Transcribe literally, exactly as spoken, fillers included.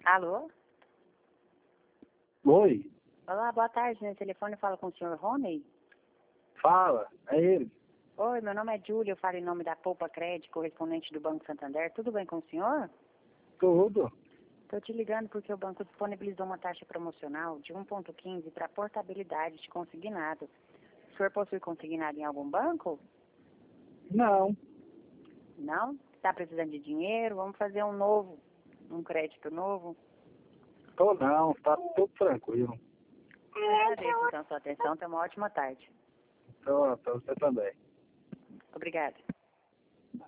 Alô? Oi, Olá, boa tarde. No telefone fala com o senhor Rony? fala, é ele. Oi, meu nome é Júlia, eu falo em nome da Poupa Crédito, correspondente do Banco Santander. Tudo bem com o senhor? Tudo. Estou te ligando porque o banco disponibilizou uma taxa promocional de um vírgula quinze para portabilidade de consignado. O senhor possui consignado em algum banco? Não, Não? Está precisando de dinheiro? Vamos fazer um novo, um crédito novo? tô não, tá tudo tranquilo. Agradeço então a sua atenção. Tenha uma ótima tarde. Tô, tô, você também. Obrigada.